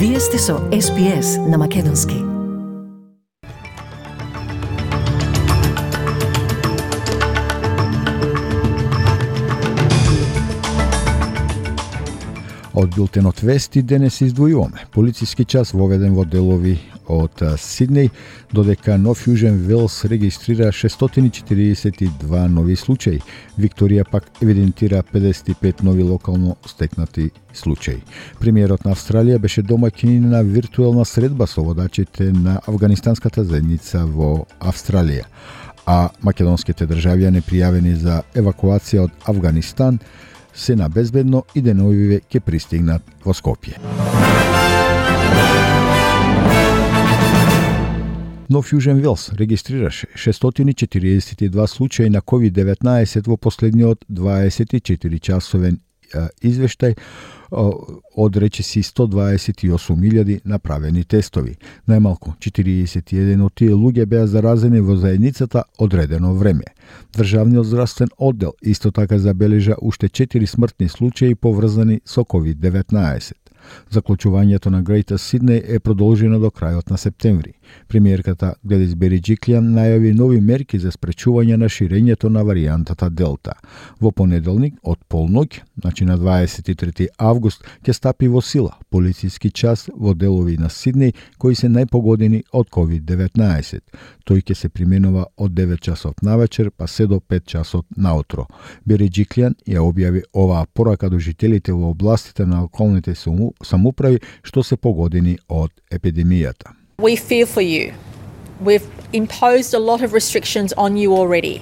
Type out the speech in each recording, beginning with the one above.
Вие сте со SPS на Македонски. Од билтенот вести денес издвојуваме. Полициски час воведен во делови од Сиднеј, додека Нов Јужен Велс регистрира 642 нови случаи. Викторија пак евидентира 55 нови локално стекнати случаи. Премиерот на Австралија беше домаќин на виртуелна средба со водачите на афганистанската заедница во Австралија, а македонските државјани пријавени за евакуација од Авганистан се на безбедно и деновиве ќе пристигнат во Скопје. Нов Јужен Велс регистрираше 642 случаи на COVID-19 во последниот 24-часовен извештај од речиси 128.000 направени тестови. Најмалку 41 од тие луѓе беа заразени во заедницата одредено време. Државниот здравствен оддел исто така забележа уште 4 смртни случаи поврзани со COVID-19. Заклучувањето на Greater Sydney е продолжено до крајот на септември. Премиерката Гледис Бериџиклиан најави нови мерки за спречување на ширењето на варијантата Делта. Во понеделник од полноќ, значи на 23 август, ќе стапи во сила полициски час во делови на Сиднеј кои се најпогодени од COVID-19. Тој ќе се применува од 9 часот навечер па се до 5 часот наутро. Бериџиклиан ја објави оваа порака до жителите во областите на околните самуправи што се погодени од епидемијата. We fear for you. We've imposed a lot of restrictions on you already.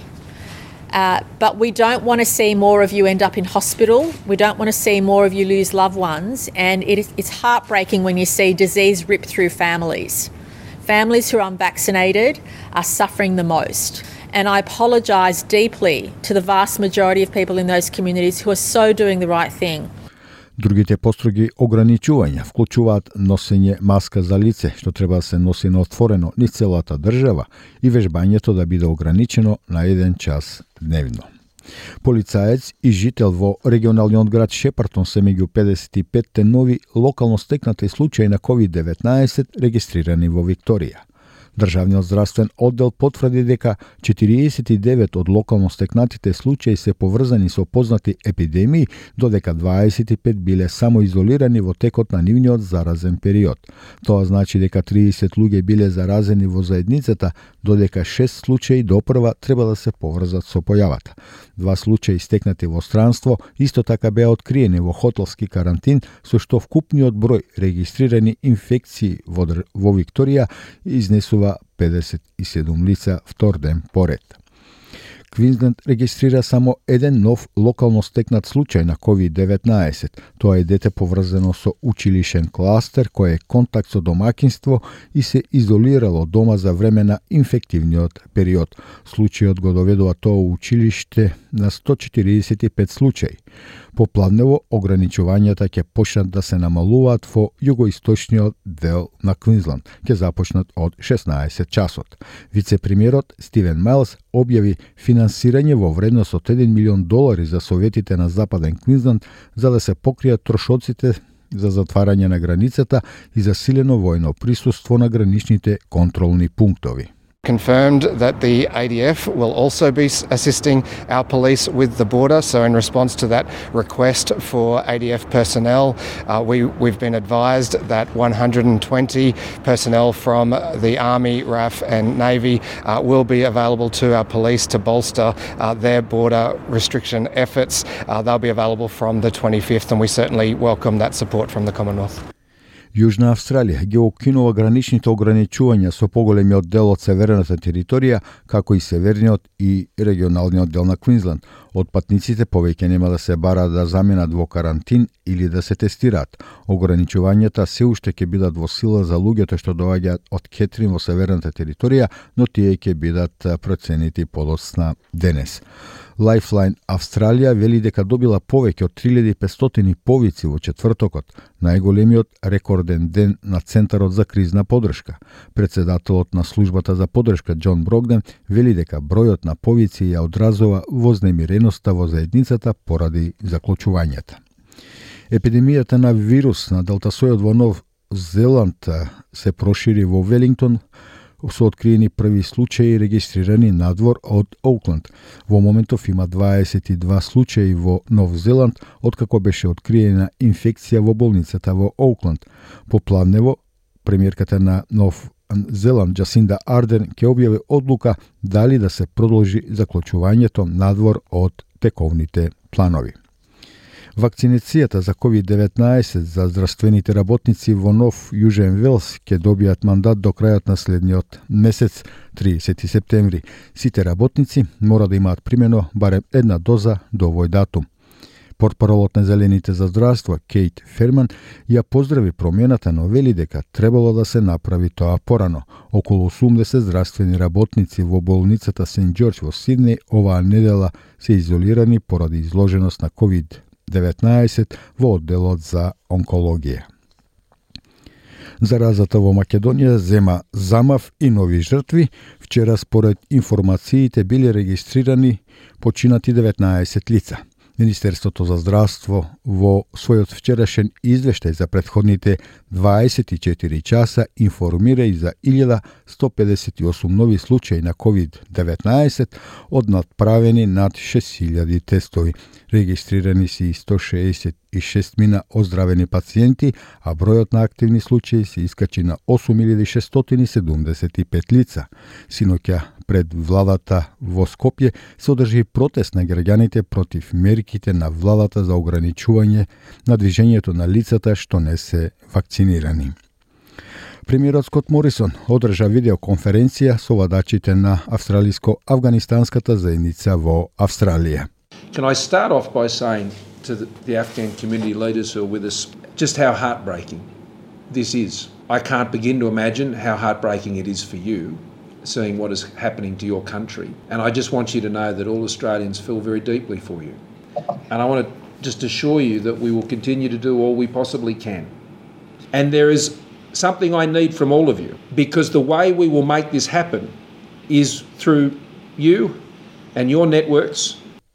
But we don't want to see more of you end up in hospital. We don't want to see more of you lose loved ones. And it's heartbreaking when you see disease rip through families. Families who are unvaccinated are suffering the most. And I apologise deeply to the vast majority of people in those communities who are so doing the right thing. Другите построги ограничувања вклучуваат носење маска за лице, што треба да се носи на отворено низ целата држава, и вежбањето да биде ограничено на 1 час дневно. Полицаец и жител во регионалниот град Шепартон се меѓу 55 нови локално стекнати случаи на COVID-19 регистрирани во Викторија. Државниот здравствен оддел потврди дека 49 од локално стекнатите случаи се поврзани со познати епидемии, додека 25 биле само изолирани во текот на нивниот заразен период. Тоа значи дека 30 луѓе биле заразени во заедницата, додека 6 случаи допрва треба да се поврзат со појавата. 2 случаи стекнати во странство исто така беа откриени во хотелски карантин, со што вкупниот број регистрирани инфекции во Викторија изнесува 57 лица втор ден поред. Квинсленд регистрира само еден нов локално стекнат случај на COVID-19. Тоа е дете поврзано со училишен кластер кој е контакт со домаќинство и се изолирало дома за време на инфективниот период. Случајот го доведува тоа училиште на 145 случаи. Поплавнево ограничувањата ќе почнат да се намалуваат во југоисточниот дел на Квинсленд. Ќе започнат од 16 часот. Вице-премиерот Стивен Майлс објави финансирање во вредност од $1 милион за советите на Западен Квинсленд за да се покријат трошоците за затварање на границата и засилено војно присуство на граничните контролни пунктови. Confirmed that the ADF will also be assisting our police with the border. So in response to that request for ADF personnel, we've been advised that 120 personnel from the Army, RAF and Navy will be available to our police to bolster their border restriction efforts. They'll be available from the 25th and we certainly welcome that support from the Commonwealth. Јужна Австралија ги окинува граничните ограничувања со поголемиот дел од северната територија, како и северниот и регионалниот дел на Квинсленд. Од патниците повеќе нема да се бара да заминат во карантин или да се тестираат. Ограничувањата се уште ќе бидат во сила за луѓето што доаѓаат од Кетрин во северната територија, но тие ќе бидат проценити подоцна денес. Lifeline Австралија вели дека добила повеќе од 3500 повици во четвртокот, најголемиот рекорден ден на Центарот за кризна подршка. Председателот на службата за подршка Џон Брогден вели дека бројот на повици ја одразува вознемиреноста во заедницата поради заклучувањата. Епидемијата на вирус на делтасојот во Нов Зеланд се прошири во Велингтон, со откриени први случаи регистрирани надвор од Оукланд. Во моментов има 22 случаи во Нов Зеланд, откако беше откриена инфекција во болницата во Оукланд. Попладнево, премиерката на Нов Зеланд Джасинда Ардерн ќе објави одлука дали да се продолжи заклучувањето надвор од тековните планови. Вакцинацијата за COVID-19 за здравствените работници во Нов Јужен Велс ќе добијат мандат до крајот на следниот месец, 30 септември. Сите работници мора да имаат примено барем една доза до овој датум. Портпаролот на Зелените за здравство Кейт Ферман ја поздрави промената, но вели дека требало да се направи тоа порано. Околу 80 здравствени работници во болницата Сент Џорџ во Сиднеј оваа недела се изолирани поради изложеност на COVID-19 во одделот за онкологија. Заразата во Македонија зема замав и нови жртви. Вчера според информациите биле регистрирани починати 19 лица. Министерството за здравство во својот вчерашен извештај за претходните 24 часа информира и за 1158 нови случаи на COVID-19 од надправени над 6000 тестови. Регистрирани се и 166 мина оздравени пациенти, а бројот на активни случаи се искачи на 8675 лица. Синоќа пред владата во Скопје се одржи протест на граѓаните против мерките на владата за ограничување на движењето на лицата што не се вакцинирани. Премиерот Скот Морисон одржа видеоконференција со владачите на австралиско-афганистанската заедница во Австралија. Can I start off by saying to the Afghan community leaders who are with us just how heartbreaking this is. I can't begin to imagine how heartbreaking it is for you seeing what is happening to your country. And I just want you to know that all Australians feel very deeply for you. And I want to just assure you that we will continue to do all we possibly can. And there is something I need from all of you, because the way we will make this happen is through you and your networks.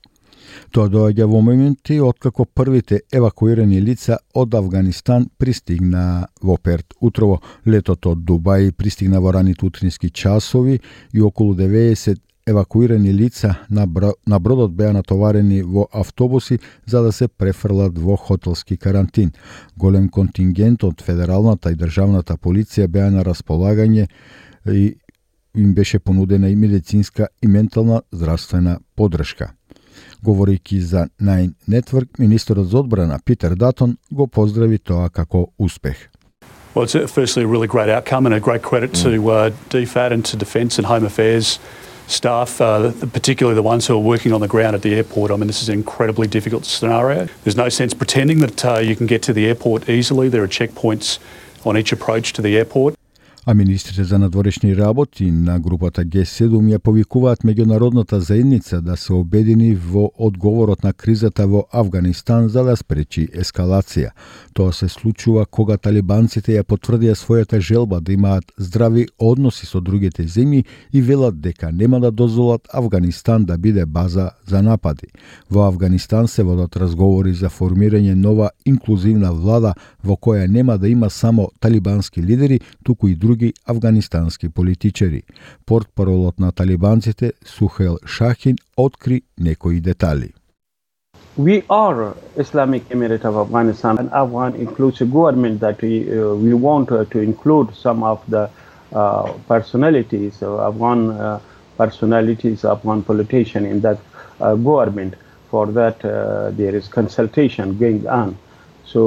Тоа доаѓа во моменти откако првите евакуирани лица од Авганистан пристигна во Перт утрово. Летото од Дубај пристигна во раните утрински часови и околу 90 евакуирани лица на бродот беа натоварени во автобуси за да се префрлат во хотелски карантин. Голем контингент од федералната и државната полиција беа на располагање и им беше понудена и медицинска и ментална здравствена поддршка. Говорејќи за Nine Network, министерот за одбрана Питер Датон го поздрави тоа како успех. Well, it's firstly a really great outcome and a great credit to DFAT and to Defence and Home Affairs staff, particularly the ones who are working on the ground at the airport. I mean, this is an incredibly difficult scenario. There's no sense pretending that you can get to the airport easily. There are checkpoints on each approach to the airport. А министрите за надворешни работи на групата Г7 ја повикуваат меѓународната заедница да се обедини во одговорот на кризата во Авганистан за да спречи ескалација. Тоа се случува кога талибанците ја потврдија својата желба да имаат здрави односи со другите земји и велат дека нема да дозволат Авганистан да биде база за напади. Во Авганистан се водат разговори за формирање нова инклузивна влада во која нема да има само талибански лидери, туку и други афганистански политичари. Портпаролот на талибанците Сухел Шахин откри некои детали. We are Islamic Emirate of Afghanistan, an Afghan inclusive government that we want to include some of the personalities, Afghan personalities, Afghan politicians in that government. For that, there is consultation going on. So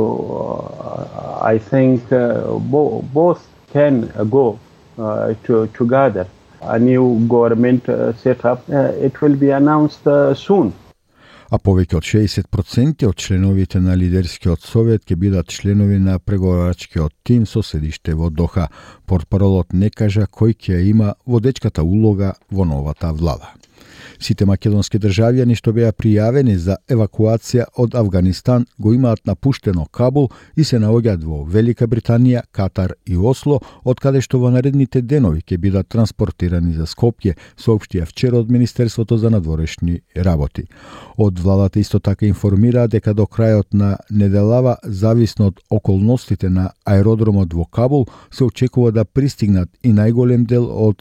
I think both can go together. A new government set up, it will be announced soon. А повеќе од 60% од членовите на лидерскиот совет ќе бидат членови на преговарачкиот тим со седиште во Доха. Портпаролот не кажа кој ќе има водечката улога во новата влада. Сите македонски државјани што беа пријавени за евакуација од Авганистан го имаат напуштено Кабул и се наоѓаат во Велика Британија, Катар и Осло, од каде што во наредните денови ќе бидат транспортирани за Скопје, соопштија вчера од Министерството за надворешни работи. Од владата исто така информираа дека до крајот на неделава, зависно од околностите на аеродромот во Кабул, се очекува да пристигнат и најголем дел од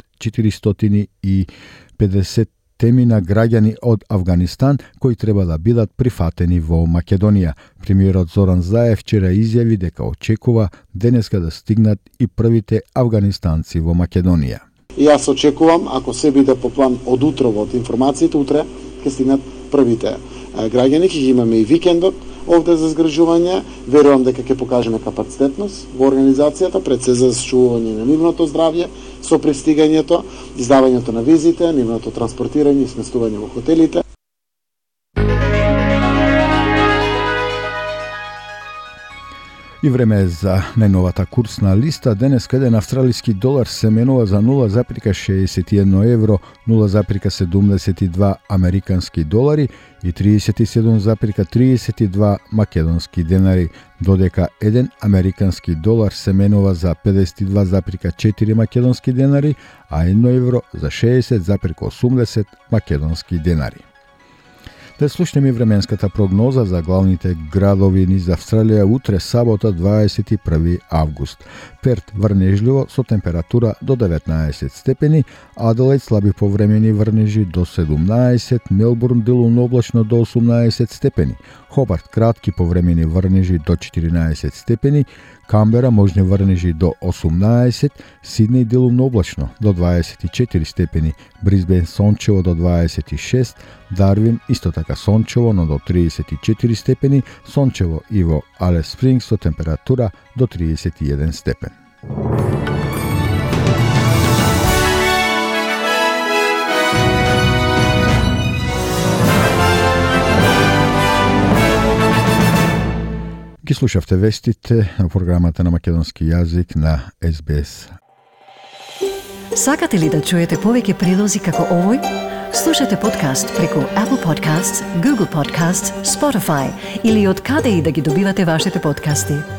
450 темина граѓани од Авганистан кои треба да бидат прифатени во Македонија. Премиерот Зоран Заев вчера изјави дека очекува денеска да стигнат и првите авганистанци во Македонија. И јас очекувам, ако се биде по план од утро од информациите, утре ќе стигнат првите граѓани, ќе имаме и викендот овде за згрижување. Верувам дека ќе покажеме капацитетност во организацијата, пред се за зачувување на нивното здравје, со пристигањето, издавањето на визите, нивното транспортирање и сместување во хотелите. И време е за најновата курсна листа. Денес еден австралиски долар се менува за 0,61 евро, 0,72 американски долари и 37,32 македонски денари, додека еден американски долар се менува за 52,4 македонски денари, а 1 евро за 60,80 македонски денари. Да слушнеме временската прогноза за главните градови низ Австралија утре сабота 21 август. Перт врнежливо со температура до 19 степени, Аделаид слаби повремени врнежи до 17, Мелбурн делумно облачно до 18 степени, Хобарт кратки повремени врнежи до 14 степени, Камбера можни врнежи до 18, Сиднеј делумно облачно до 24 степени, Брисбен сончево до 26, Дарвин исто така сончево, но до 34 степени, сончево и во Алис Спрингс со температура до 31 степен. Ги слушавте вестите на програмата на македонски јазик на SBS. Сакате ли да чуете повеќе прилози како овој? Слушате подкаст преку Apple Podcasts, Google Podcasts, Spotify или од каде и да ги добивате вашите подкасти.